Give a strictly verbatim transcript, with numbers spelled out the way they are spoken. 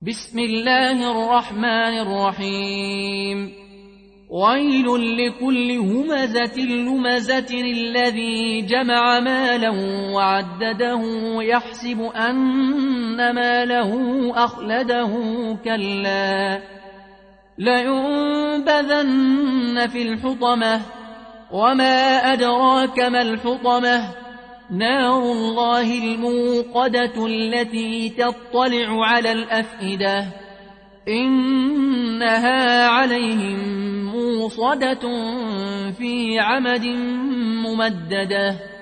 بسم الله الرحمن الرحيم ويل لكل همزة لمزة الذي جمع مالا وعدده يحسب أن ماله أخلده كلا لينبذن في الحطمة وما أدراك ما الحطمة نار الله الموقدة التي تطلع على الأفئدة إنها عليهم موصدة في عمد ممددة.